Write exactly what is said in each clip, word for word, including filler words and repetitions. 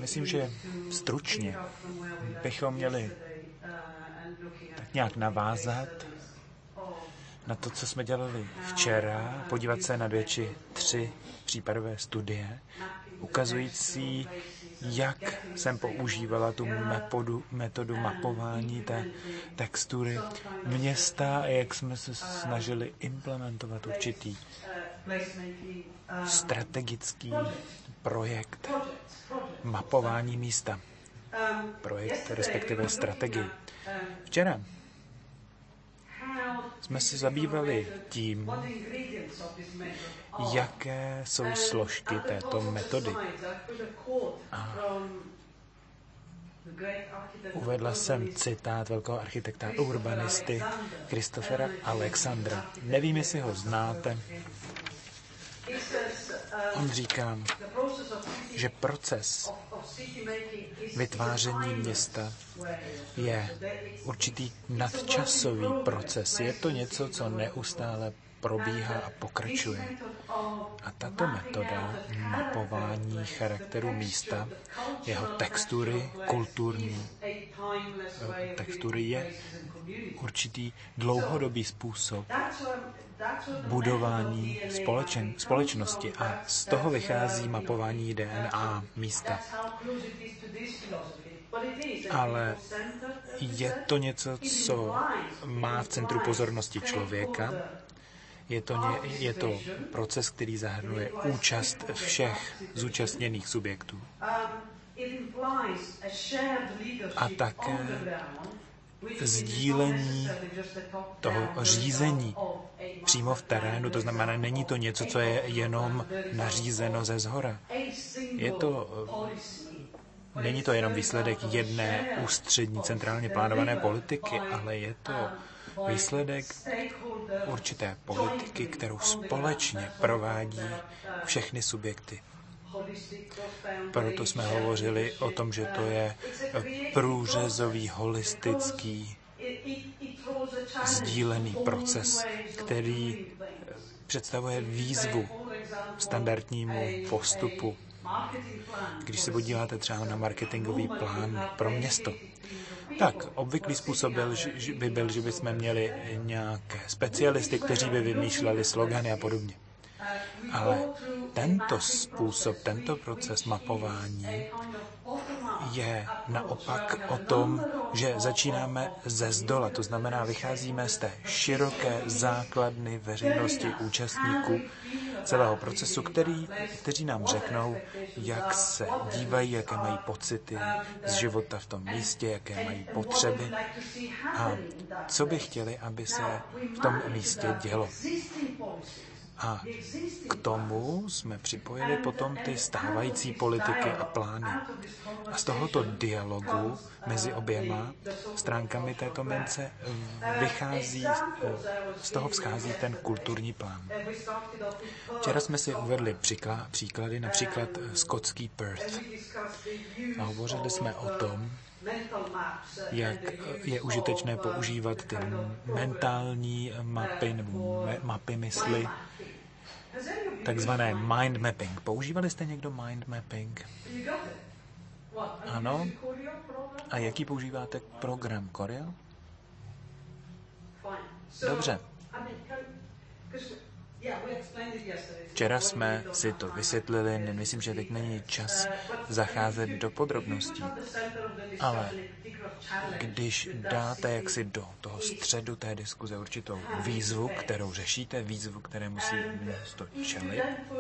myslím, že stručně bychom měli tak nějak navázat na to, co jsme dělali včera, podívat se na dvě či tři případové studie, ukazující, jak jsem používala tu metodu, metodu mapování té textury města a jak jsme se snažili implementovat určitý strategický projekt mapování místa. Projekt, respektive strategii. Včera jsme se zabývali tím, jaké jsou složky této metody. A uvedla jsem citát velkého architekta urbanisty Christophera Alexandra. Nevím, jestli ho znáte. On říká, že proces vytváření města je určitý nadčasový proces. Je to něco, co neustále probíhá a pokračuje. A tato metoda mapování charakteru místa, jeho textury, kulturní textury, je určitý dlouhodobý způsob budování společen, společnosti a z toho vychází mapování D N A místa. Ale je to něco, co má v centru pozornosti člověka. Je to, ně, je to proces, který zahrnuje účast všech zúčastněných subjektů. A také sdílení toho řízení přímo v terénu, to znamená, není to něco, co je jenom nařízeno ze zhora. Je to, není to jenom výsledek jedné ústřední centrálně plánované politiky, ale je to výsledek určité politiky, kterou společně provádí všechny subjekty. Proto jsme hovořili o tom, že to je průřezový, holistický, sdílený proces, který představuje výzvu standardnímu postupu. Když se podíváte třeba na marketingový plán pro město, tak obvyklý způsob byl, že by byl, že bychom měli nějaké specialisty, kteří by vymýšleli slogany a podobně. Ale tento způsob, tento proces mapování je naopak o tom, že začínáme ze zdola, to znamená, vycházíme z té široké základny veřejnosti účastníků celého procesu, který, kteří nám řeknou, jak se dívají, jaké mají pocity z života v tom místě, jaké mají potřeby a co by chtěli, aby se v tom místě dělo. A k tomu jsme připojili potom ty stávající politiky a plány. A z tohoto dialogu mezi oběma stránkami této mince vychází, z toho vzchází ten kulturní plán. Včera jsme si uvedli příklady, například skotský Perth. A hovořili jsme o tom, jak je užitečné používat ty mentální mapy nebo mapy mysli, takzvané mind mapping. Používali jste někdo mind mapping? Ano. A jaký používáte program? Corel? Dobře. Včera jsme si to vysvětlili, nemyslím, že teď není čas zacházet do podrobností, ale když dáte jaksi do toho středu té diskuze určitou výzvu, kterou řešíte, výzvu, které musí město čelit,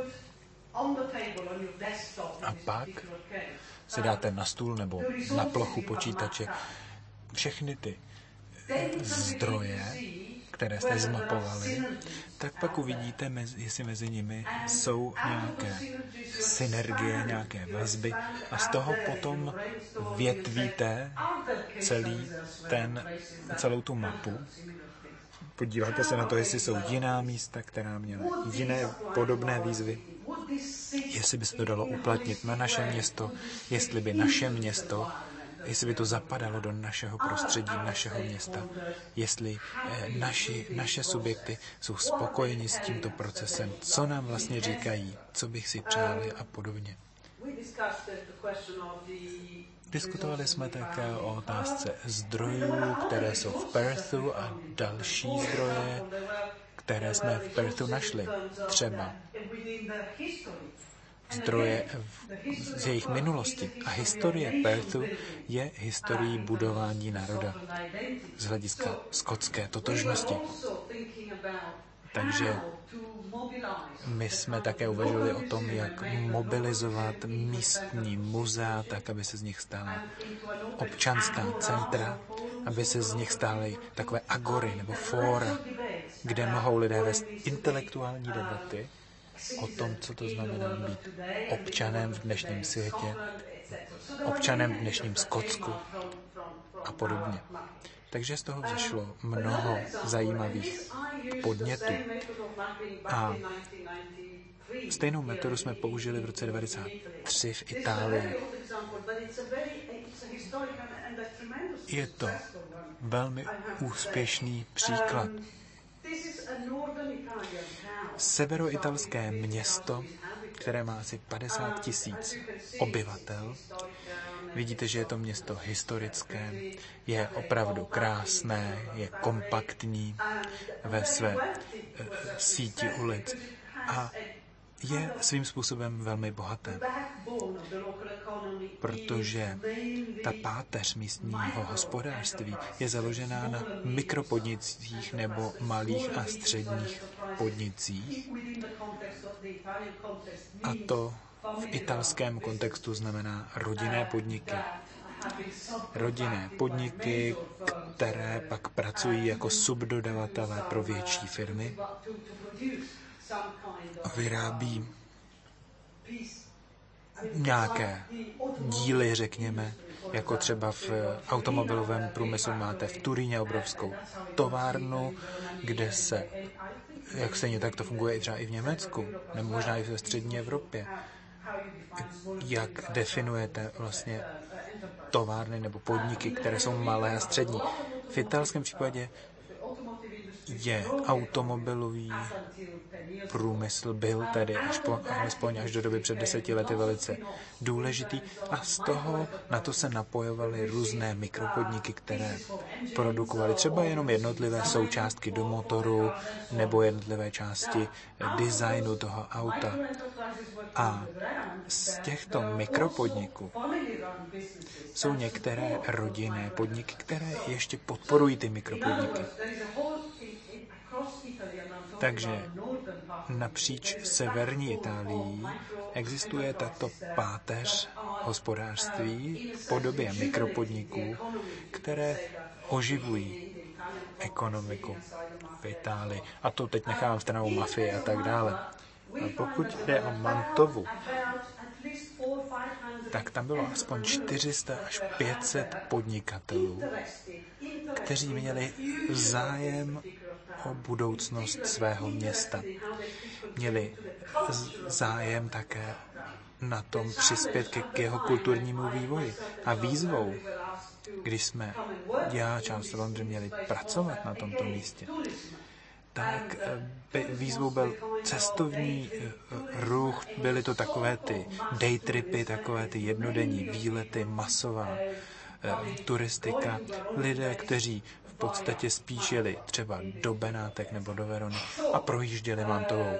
a pak si dáte na stůl nebo na plochu počítače všechny ty zdroje, které jste zmapovali, tak pak uvidíte, jestli mezi nimi jsou nějaké synergie, nějaké vazby a z toho potom větvíte celý ten, celou tu mapu. Podíváte se na to, jestli jsou jiná místa, která měla jiné podobné výzvy, jestli by se to dalo uplatnit na naše město, jestli by naše město jestli by to zapadalo do našeho prostředí, našeho města, jestli eh, naši, naše subjekty jsou spokojeni s tímto procesem, co nám vlastně říkají, co bych si přáli a podobně. Diskutovali jsme také o otázce zdrojů, které jsou v Perthu a další zdroje, které jsme v Perthu našli. Třeba zdroje z jejich minulosti. A historie Perthu je historií budování národa z hlediska skotské totožnosti. Takže my jsme také uvažovali o tom, jak mobilizovat místní muzea, tak, aby se z nich stala občanská centra, aby se z nich stály takové agory nebo fóra, kde mohou lidé vést intelektuální debaty o tom, co to znamená být občanem v dnešním světě, občanem v dnešním Skotsku a podobně. Takže z toho vzešlo mnoho zajímavých podnětů. A stejnou metodu jsme použili v roce devadesát tři v Itálii. Je to velmi úspěšný příklad. Severoitalské město, které má asi padesát tisíc obyvatel. Vidíte, že je to město historické, je opravdu krásné, je kompaktní ve své síti ulic a je svým způsobem velmi bohaté, protože ta páteř místního hospodářství je založená na mikropodnicích nebo malých a středních podnicích. A to v italském kontextu znamená rodinné podniky. Rodinné podniky, které pak pracují jako subdodavatelé pro větší firmy, vyrábí nějaké díly, řekněme, jako třeba v automobilovém průmyslu máte v Turíně obrovskou továrnu, kde se, jak stejně tak to funguje i třeba i v Německu, nebo možná i ve střední Evropě. Jak definujete vlastně továrny nebo podniky, které jsou malé a střední? V italském případě je automobilový průmysl, byl tedy až po, alespoň až do doby před deseti lety velice důležitý a z toho na to se napojovaly různé mikropodniky, které produkovaly třeba jenom jednotlivé součástky do motoru nebo jednotlivé části designu toho auta. A z těchto mikropodniků jsou některé rodinné podniky, které ještě podporují ty mikropodniky. Takže napříč severní Itálií existuje tato páteř hospodářství v podobě mikropodniků, které oživují ekonomiku v Itálii. A to teď nechávám stranou mafii a tak dále. A pokud jde o Mantovu, tak tam bylo aspoň čtyři sta až pět set podnikatelů, kteří měli zájem o budoucnost svého města. Měli zájem také na tom přispět ke, k jeho kulturnímu vývoji. A výzvou, když jsme já a Charles Londry měli pracovat na tomto místě, tak výzvou byl cestovní ruch, byly to takové ty daytripy, takové ty jednodenní výlety, masová turistika, lidé, kteří v podstatě spíš jeli třeba do Benátek nebo do Verony a projížděli Mantovou.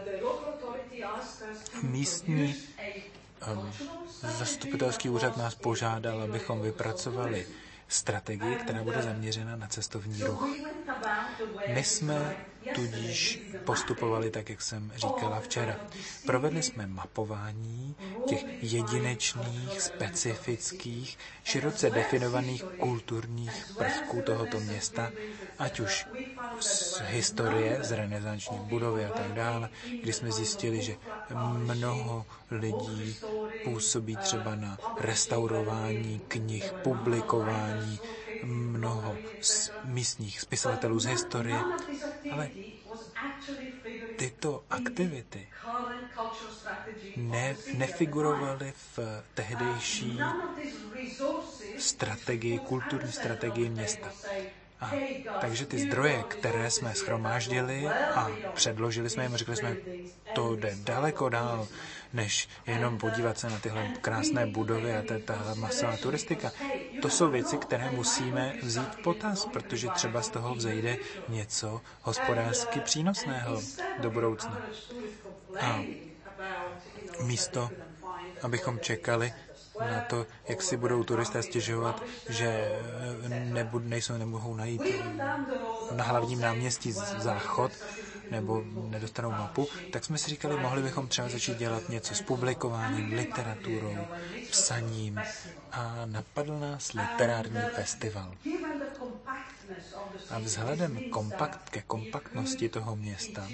Místní um, zastupitelský úřad nás požádal, abychom vypracovali strategii, která bude zaměřena na cestovní ruch. My jsme tudíž postupovali tak, jak jsem říkala včera. Provedli jsme mapování těch jedinečných, specifických, široce definovaných kulturních prvků tohoto města, ať už z historie, z renesanční budovy a tak dále, kdy jsme zjistili, že mnoho lidí působí třeba na restaurování knih, publikování, mnoho z místních spisovatelů z historie, ale tyto aktivity ne, nefigurovaly v tehdejší strategii, kulturní strategii města. A takže ty zdroje, které jsme shromáždili a předložili jsme jim, řekli jsme, to jde daleko dál, než jenom podívat se na tyhle krásné budovy a ta masová turistika. To jsou věci, které musíme vzít v potaz, protože třeba z toho vzejde něco hospodářsky přínosného do budoucna. A místo, abychom čekali na to, jak si budou turisté stěžovat, že nebud, nejsou, nemohou najít na hlavním náměstí záchod nebo nedostanou mapu, tak jsme si říkali, mohli bychom třeba začít dělat něco s publikováním, literaturou, psaním a napadl nás literární festival. A vzhledem kompakt, ke kompaktnosti toho města,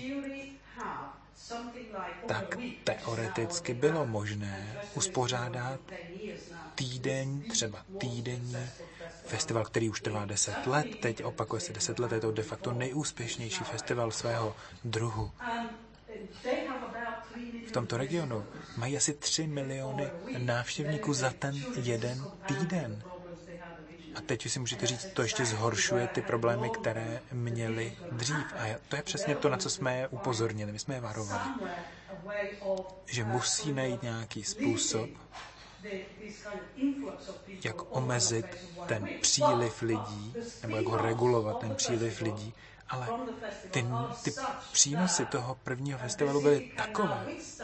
tak teoreticky bylo možné uspořádat týden, třeba týdenní festival, který už trvá deset let, teď opakuje se deset let, je to de facto nejúspěšnější festival svého druhu. V tomto regionu mají asi tři miliony návštěvníků za ten jeden týden. A teď si můžete říct, to ještě zhoršuje ty problémy, které měli dřív. A to je přesně to, na co jsme je upozornili. My jsme je varovali, že musí najít nějaký způsob, jak omezit ten příliv lidí, nebo jak ho regulovat, ten příliv lidí. Ale ty, ty přínosy toho prvního festivalu byly takové,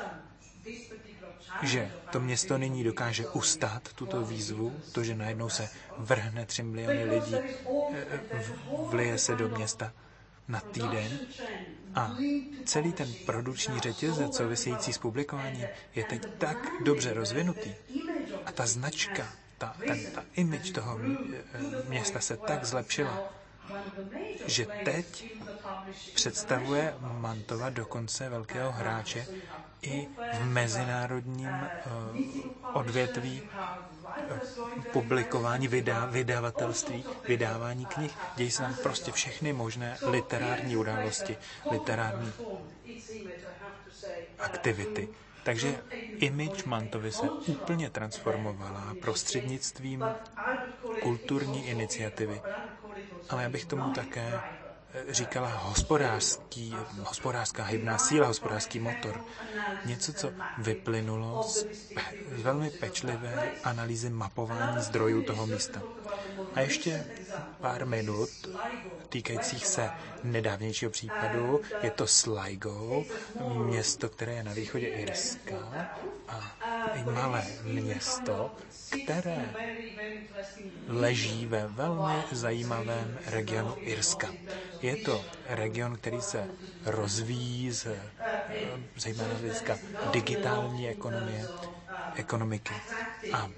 že to město nyní dokáže ustát tuto výzvu, to, že najednou se vrhne tři miliony lidí, vlije se do města na týden a celý ten produkční řetězec související s publikováním je teď tak dobře rozvinutý a ta značka, ta, ten, ta image toho města se tak zlepšila, že teď představuje Mantova dokonce velkého hráče i v mezinárodním uh, odvětví uh, publikování, vydá, vydavatelství, vydávání knih. Dějí se tam prostě všechny možné literární události, literární aktivity. Takže image Mantovy se úplně transformovala prostřednictvím kulturní iniciativy. Ale já bych tomu také říkala hospodářský, hospodářská hybná síla, hospodářský motor. Něco, co vyplynulo z, pe, z velmi pečlivé analýzy mapování zdrojů toho místa. A ještě pár minut týkajících se nedávnějšího případu. Je to Sligo, město, které je na východě Irska, a malé město, které leží ve velmi zajímavém regionu Irska. Je to region, který se rozvíjí z zejména hlediska digitální ekonomie, ekonomiky a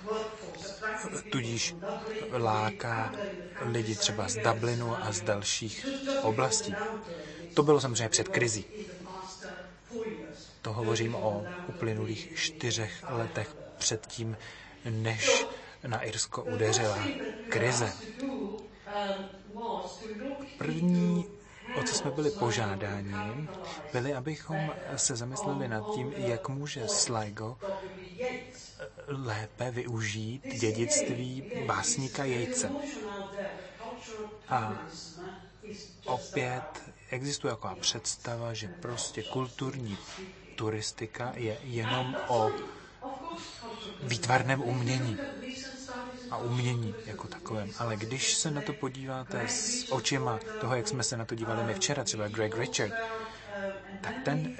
tudíž láká lidi třeba z Dublinu a z dalších oblastí. To bylo samozřejmě před krizí. To hovořím o uplynulých čtyřech letech předtím, než na Irsko udeřila krize. První, o co jsme byli požádáni, byli, abychom se zamysleli nad tím, jak může Sligo lépe využít dědictví básníka Yeatse. A opět existuje taková představa, že prostě kulturní turistika je jenom o výtvarném umění a umění jako takovém. Ale když se na to podíváte s očima toho, jak jsme se na to dívali my včera, třeba Greg Richard, tak ten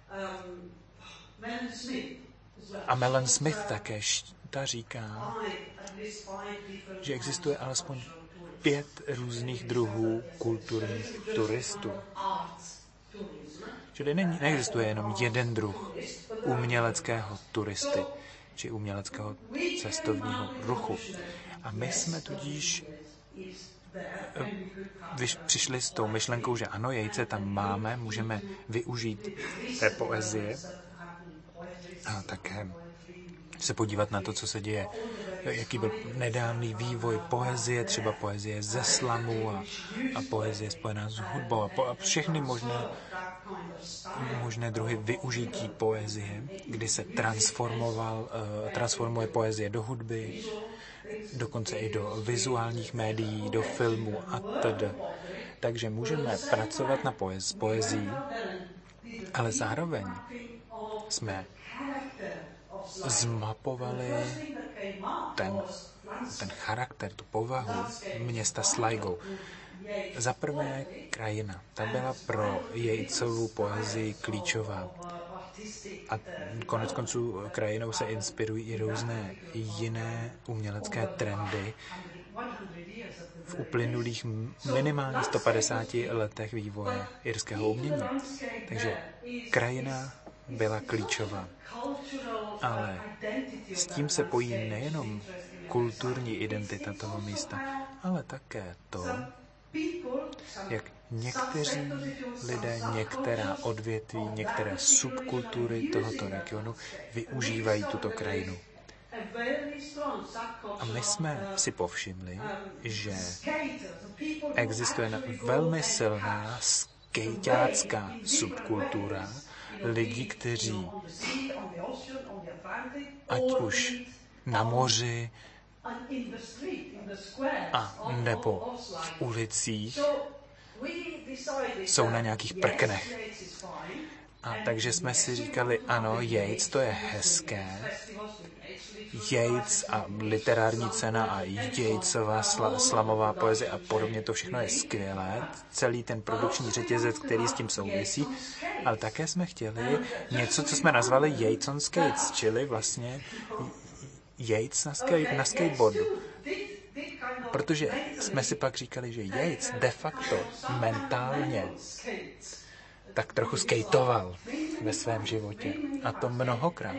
a Melon Smith také ta říká, že existuje alespoň pět různých druhů kulturních turistů. Čili ne, neexistuje jenom jeden druh uměleckého turisty či uměleckého cestovního ruchu. A my jsme tudíž vyš, přišli s tou myšlenkou, že ano, Yeatse tam máme, můžeme využít té poezie a také se podívat na to, co se děje, jaký byl nedávný vývoj poezie, třeba poezie ze slamu a, a poezie spojená s hudbou a, po, a všechny možné, možné druhy využití poezie, kdy se transformoval, uh, transformuje poezie do hudby, dokonce i do vizuálních médií, do filmu a tedy. Takže můžeme pracovat na poez, poezii, ale zároveň jsme zmapovali ten, ten charakter, tu povahu města Sligo. Za prvé krajina. Ta byla pro Yeatsovu poezii klíčová. A konec konců krajinou se inspirují i různé jiné umělecké trendy v uplynulých minimálně sto padesáti letech vývoje irského umění. Takže krajina byla klíčová. Ale s tím se pojí nejenom kulturní identita toho místa, ale také to, jak někteří lidé, některá odvětví, některé subkultury tohoto regionu využívají tuto krajinu. A my jsme si povšimli, že existuje velmi silná skejťácká subkultura lidí, kteří ať už na moři a nebo v ulicích jsou na nějakých prknech. A takže jsme si říkali, ano, Yeats, to je hezké. Yeats a literární cena a Yeatsova sla, slamová poezie a podobně, to všechno je skvělé. Celý ten produkční řetězec, který s tím souvisí. Ale také jsme chtěli něco, co jsme nazvali Yeats on skates, čili vlastně Yeats na, skate, na skateboardu. Protože jsme si pak říkali, že Yeats de facto mentálně tak trochu skateoval ve svém životě. A to mnohokrát.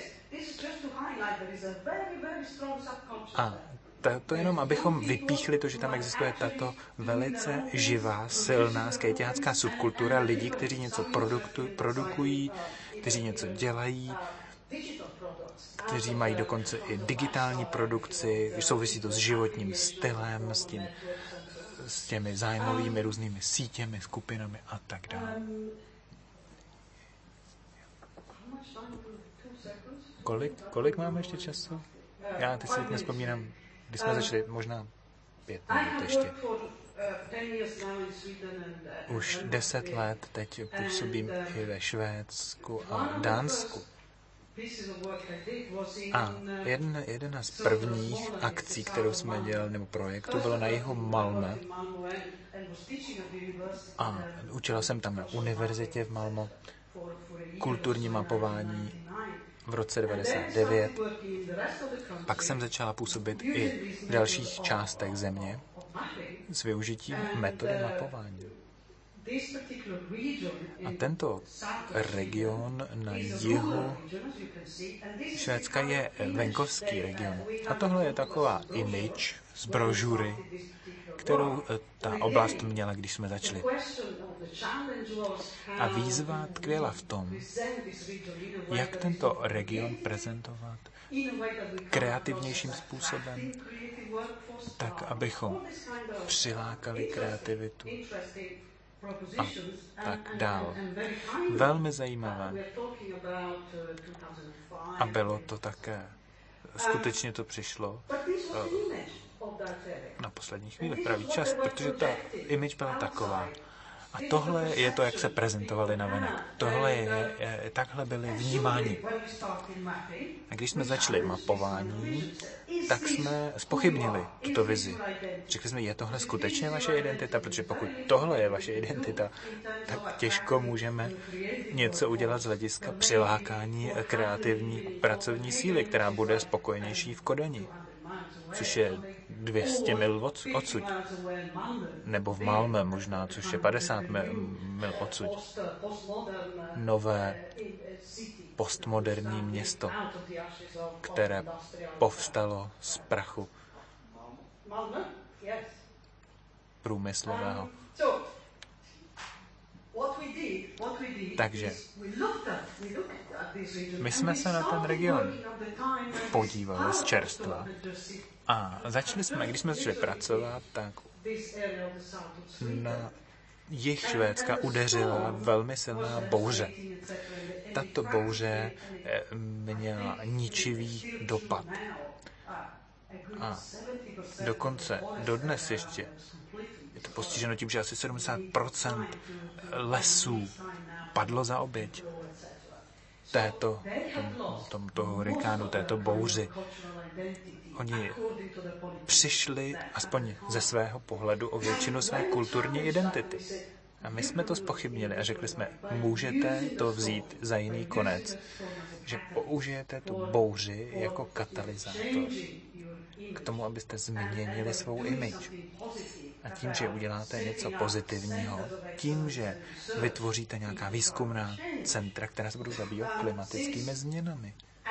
A to, to jenom, abychom vypíchli to, že tam existuje tato velice živá, silná skejťácká subkultura lidí, kteří něco produktu, produkují, kteří něco dělají, kteří mají dokonce i digitální produkci, souvisí to s životním stylem, s, tím, s těmi zájmovými různými sítěmi, skupinami a tak dále. Kolik, kolik máme ještě času? Já teď si teď nespomínám, když jsme začali, možná pět minut ještě. Už deset let teď působím i ve Švédsku a Dánsku. A jedna, jedna z prvních akcí, kterou jsme dělali, nebo projektu, bylo na jihu Malmö. A učila jsem tam na univerzitě v Malmö kulturní mapování v roce devadesát devět. Pak jsem začala působit i v dalších částech země s využitím metody mapování. A tento region na jihu Švédska je venkovský region. A tohle je taková image z brožury, kterou ta oblast měla, když jsme začali. A výzva tkvěla v tom, jak tento region prezentovat kreativnějším způsobem, tak, abychom přilákali kreativitu a tak dál. Velmi zajímavé. A bylo to také, skutečně to přišlo na poslední chvíli, pravý čas, protože ta image byla taková. A tohle je to, jak se prezentovali na venek. Tohle je, je, takhle byli vnímáni. A když jsme začali mapování, tak jsme zpochybnili tuto vizi. Řekli jsme, je tohle skutečně vaše identita? Protože pokud tohle je vaše identita, tak těžko můžeme něco udělat z hlediska přilákání kreativní pracovní síly, která bude spokojenější v Kodani, což je dvě stě mil odsud. Nebo v Malmö možná, což je padesát mil odsud. Nové postmoderní město, které povstalo z prachu průmyslového. Takže my jsme se na ten region podívali z čerstva a začali jsme, když jsme začali pracovat, tak na jih Švédska udeřila velmi silná bouře. Tato bouře měla ničivý dopad. A dokonce dodnes ještě je to postiženo tím, že asi sedmdesát procent lesů padlo za oběť této, tom, tomto hurikánu, této bouři. Oni přišli aspoň ze svého pohledu o většinu své kulturní identity. A my jsme to zpochybnili a řekli jsme, můžete to vzít za jiný konec, že použijete tu bouři jako katalyzátor k tomu, abyste změnili svou image. A tím, že uděláte něco pozitivního, tím, že vytvoříte nějaká výzkumná centra, která se budou zabývat klimatickými změnami.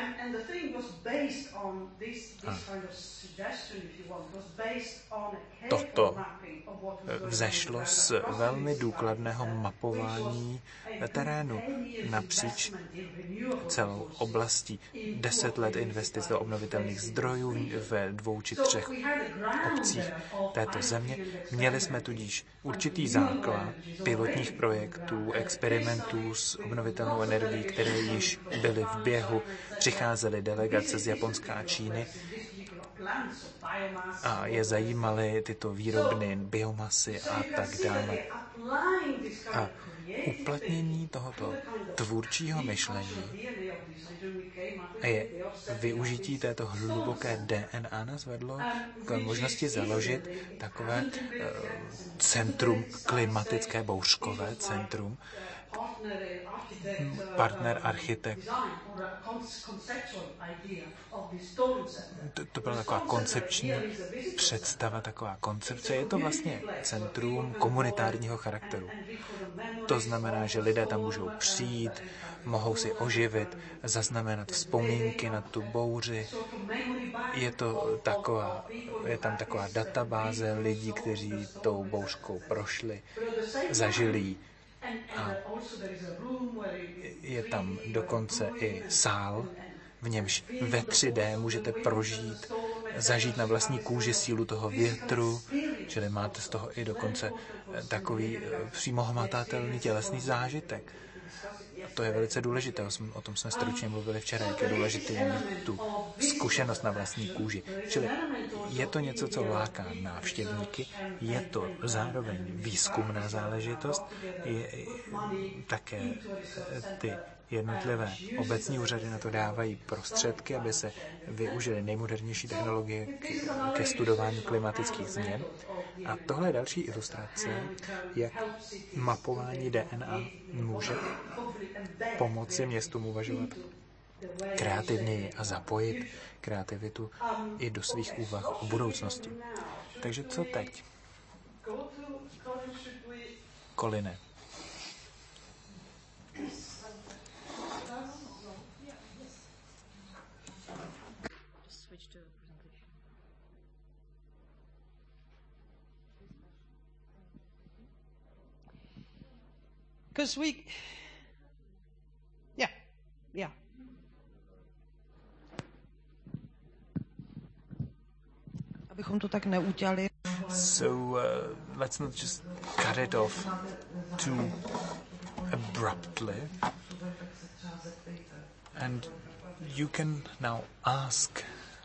A toto vzešlo z velmi důkladného mapování terénu napříč celou oblastí. Deset let investic do obnovitelných zdrojů ve dvou či třech obcích této země. Měli jsme tudíž určitý základ pilotních projektů, experimentů s obnovitelnou energií, které již byly v běhu. Přicházely delegace z Japonska a Číny a je zajímaly tyto výrobny biomasy a tak dále. A uplatnění tohoto tvůrčího myšlení je využití této hluboké D N A nás vedlo k možnosti založit takové centrum, klimatické bouřkové centrum, partner architekt. To, to byla taková koncepční představa, taková koncepce. Je to vlastně centrum komunitárního charakteru. To znamená, že lidé tam můžou přijít, mohou si oživit, zaznamenat vzpomínky na tu bouři. Je to taková, je tam taková databáze lidí, kteří tou bouřkou prošli, zažili ji. A je tam dokonce i sál, v němž ve tři dé můžete prožít, zažít na vlastní kůži sílu toho větru, čili máte z toho i dokonce takový přímo hmatatelný tělesný zážitek. A to je velice důležité, o tom jsme stručně mluvili včera, jak je důležité mít tu zkušenost na vlastní kůži. Čili je to něco, co láká návštěvníky, je to zároveň výzkumná záležitost, je také ty jednotlivé obecní úřady na to dávají prostředky, aby se využily nejmodernější technologie ke studování klimatických změn. A tohle je další ilustrace, jak mapování D N A může pomoci městům uvažovat kreativněji a zapojit kreativitu i do svých úvah o budoucnosti. Takže co teď? Koline. Because we, yeah, yeah. Abychom to tak neudělali. So uh, let's not just cut it off too abruptly. And you can now ask.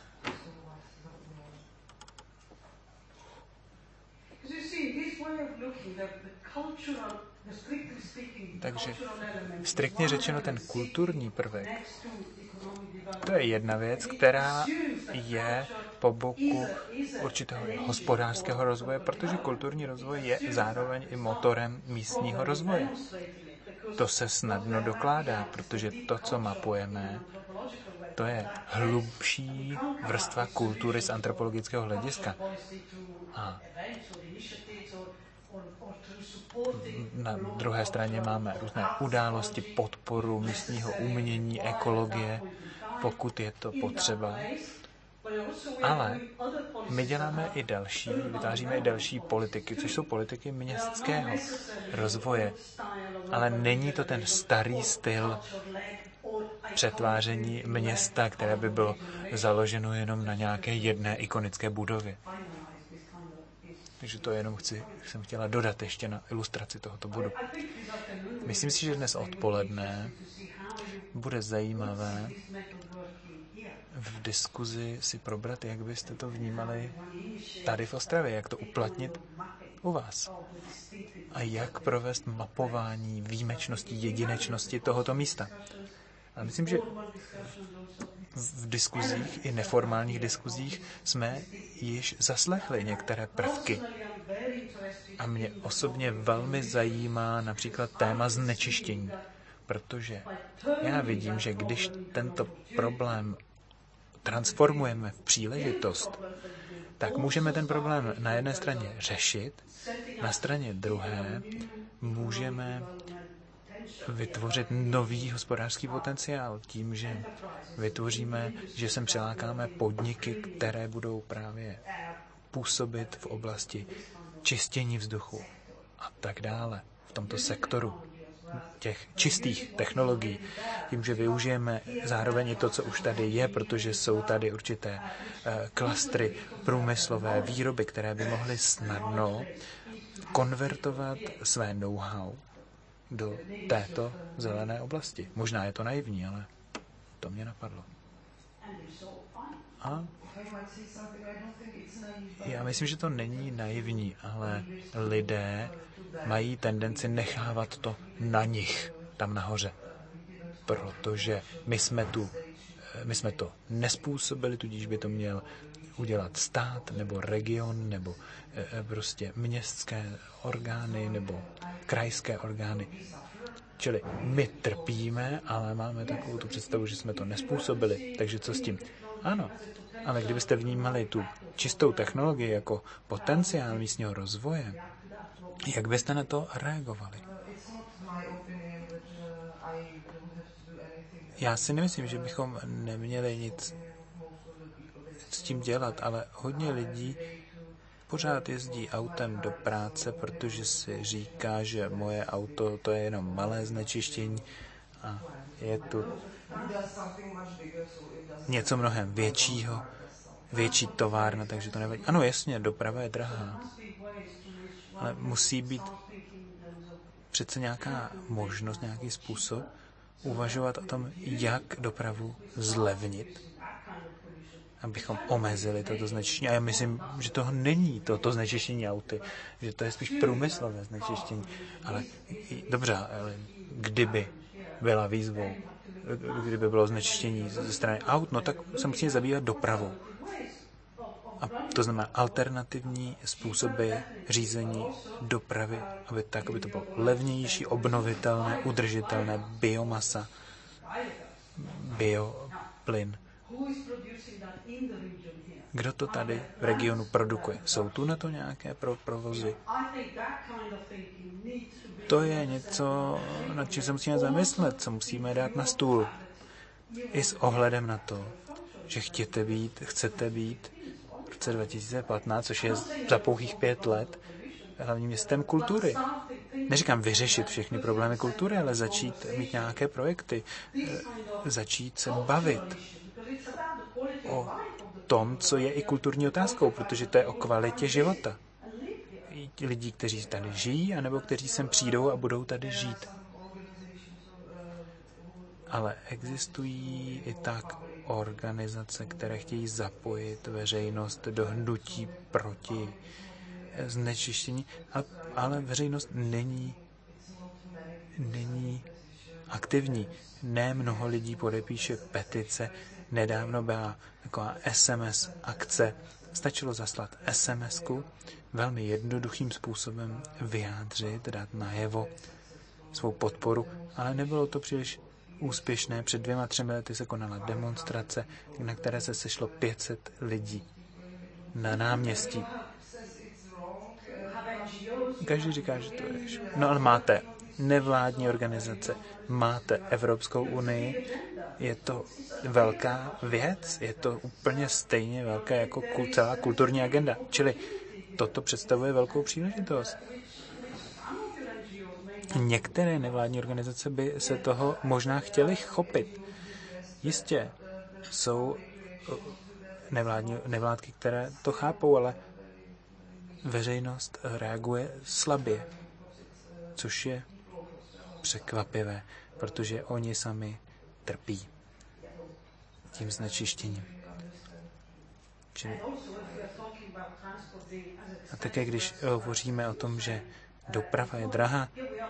Takže striktně řečeno ten kulturní prvek, to je jedna věc, která je po boku určitého hospodářského rozvoje, protože kulturní rozvoj je zároveň i motorem místního rozvoje. To se snadno dokládá, protože to, co mapujeme, to je hlubší vrstva kultury z antropologického hlediska. A na druhé straně máme různé události, podporu místního umění, ekologie, pokud je to potřeba. Ale my děláme i další, vytváříme i další politiky, což jsou politiky městského rozvoje. Ale není to ten starý styl přetváření města, které by bylo založeno jenom na nějaké jedné ikonické budově. Takže to jenom chci, jsem chtěla dodat ještě na ilustraci tohoto bodu. Myslím si, že dnes odpoledne bude zajímavé v diskuzi si probrat, jak byste to vnímali tady v Ostravě, jak to uplatnit u vás. A jak provést mapování výjimečnosti, jedinečnosti tohoto místa. A myslím, že v diskuzích i neformálních diskuzích jsme již zaslechli některé prvky. A mě osobně velmi zajímá například téma znečištění, protože já vidím, že když tento problém transformujeme v příležitost, tak můžeme ten problém na jedné straně řešit, na straně druhé můžeme vytvořit nový hospodářský potenciál tím, že vytvoříme, že sem přilákáme podniky, které budou právě působit v oblasti čištění vzduchu a tak dále v tomto sektoru těch čistých technologií, tím, že využijeme zároveň i to, co už tady je, protože jsou tady určité uh, klastry průmyslové výroby, které by mohly snadno konvertovat své know-how do této zelené oblasti. Možná je to naivní, ale to mě napadlo. A já myslím, že to není naivní, ale lidé mají tendenci nechávat to na nich, tam nahoře. Protože my jsme tu, my jsme to nespůsobili, tudíž by to měl udělat stát, nebo region, nebo prostě městské orgány, nebo krajské orgány. Čili my trpíme, ale máme takovou tu představu, že jsme to nespůsobili. Takže co s tím? Ano, ale kdybyste vnímali tu čistou technologii jako potenciál místního rozvoje, jak byste na to reagovali? Já si nemyslím, že bychom neměli nic s tím dělat, ale hodně lidí pořád jezdí autem do práce, protože si říká, že moje auto to je jenom malé znečištění a je tu něco mnohem většího, větší továrna, takže to nevadí. Ano, jasně, doprava je drahá, ale musí být přece nějaká možnost, nějaký způsob uvažovat o tom, jak dopravu zlevnit, abychom omezili toto znečištění. A já myslím, že toho není toto znečištění auty, že to je spíš průmyslové znečištění. Ale dobře, ale kdyby byla výzvou, kdyby bylo znečištění ze strany aut, no tak se musíme zabývat dopravou. A to znamená alternativní způsoby řízení dopravy, aby tak, aby to bylo levnější, obnovitelné, udržitelné, biomasa, bioplyn. Kdo to tady v regionu produkuje? Jsou tu na to nějaké pro provozy? To je něco, nad čím se musíme zamyslet, co musíme dát na stůl. I s ohledem na to, že chcete být, chcete být v roce dva tisíce patnáct, což je za pouhých pět let, hlavním městem kultury. Neříkám vyřešit všechny problémy kultury, ale začít mít nějaké projekty, začít se bavit o tom, co je i kulturní otázkou, protože to je o kvalitě života. Lidí, kteří tady žijí, anebo kteří sem přijdou a budou tady žít. Ale existují i tak organizace, které chtějí zapojit veřejnost do hnutí proti znečištění, ale veřejnost není, není aktivní. Ne mnoho lidí podepíše petice. Nedávno byla taková es em es akce. Stačilo zaslat es em esku, velmi jednoduchým způsobem vyjádřit, dát najevo svou podporu, ale nebylo to příliš úspěšné. Před dvěma, třemi lety se konala demonstrace, na které se sešlo pět set lidí na náměstí. Každý říká, že to je... No ale máte nevládní organizace, máte Evropskou unii, je to velká věc, je to úplně stejně velká jako celá kulturní agenda. Čili toto představuje velkou příležitost. Některé nevládní organizace by se toho možná chtěly chopit. Jistě jsou nevládní, nevládky, které to chápou, ale veřejnost reaguje slabě, což je překvapivé, protože oni sami trpí. tím znečištěním. Čili a také když hovoříme o tom, že doprava je drahá,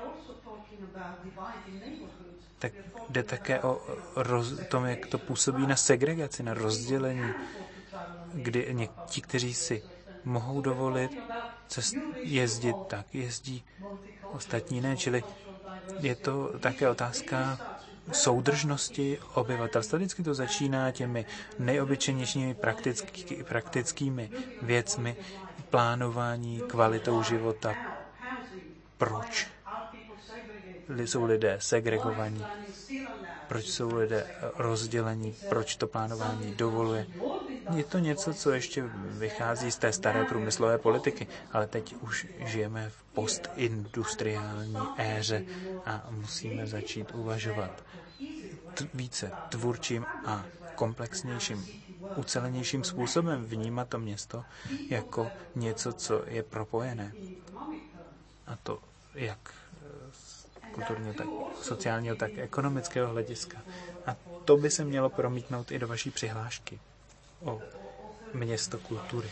tak jde také o roz, tom, jak to působí na segregaci, na rozdělení, kdy ti, kteří si mohou dovolit cest, jezdit, tak jezdí, ostatní ne. Čili je to také otázka soudržnosti obyvatelstva. Vždycky to začíná těmi nejobyčejnějšími praktický, praktickými věcmi, plánování, kvalitou života. Proč jsou lidé segregovaní? Proč jsou lidé rozdělení? Proč to plánování dovoluje? Je to něco, co ještě vychází z té staré průmyslové politiky, ale teď už žijeme v postindustriální éře a musíme začít uvažovat t- více tvůrčím a komplexnějším, ucelenějším způsobem, vnímat to město jako něco, co je propojené. A to jak z kulturního, tak sociálního, tak ekonomického hlediska. A to by se mělo promítnout i do vaší přihlášky o město kultury.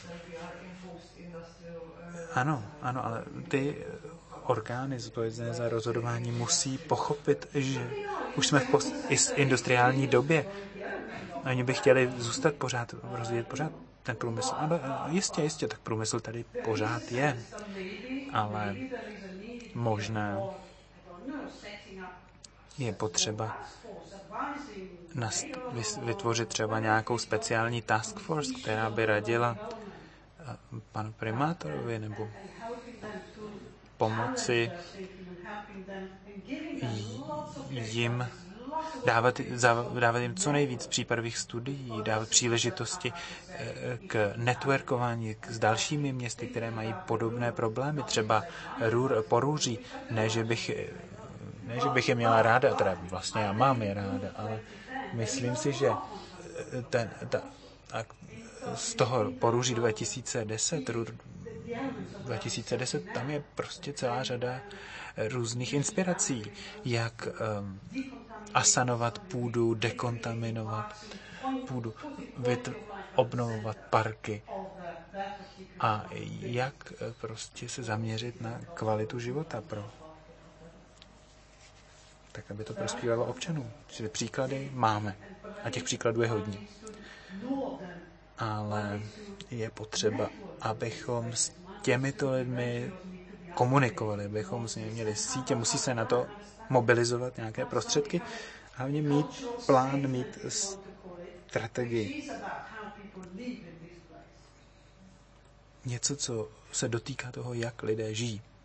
Ano, ano, ale ty orgány zodpovědné za rozhodování musí pochopit, že už jsme v postindustriální době. Oni by chtěli zůstat pořád, rozvíjet pořád ten průmysl. Ale jistě, jistě, tak průmysl tady pořád je. Ale možná je potřeba vytvořit třeba nějakou speciální task force, která by radila panu primátorovi nebo pomoci jim dávat, dávat jim co nejvíc případových studií, dávat příležitosti k networkování s dalšími městy, které mají podobné problémy, třeba Rur, Porůří. Ne, že bych, ne, že bych je měla ráda, teda vlastně já mám je ráda, ale myslím si, že ten, ta, z toho Porůří dva tisíce deset, Rur dva tisíce deset, tam je prostě celá řada různých inspirací, jak um, asanovat půdu, dekontaminovat půdu, vyt, obnovovat parky a jak prostě se zaměřit na kvalitu života pro tak, aby to prospívalo občanům. Čili příklady máme a těch příkladů je hodně. Ale je potřeba, abychom s těmito lidmi komunikovali, abychom s nimi měli sítě, musí se na to mobilizovat nějaké prostředky, hlavně mít plán, mít strategii. Něco, co se dotýká toho, jak lidé žijí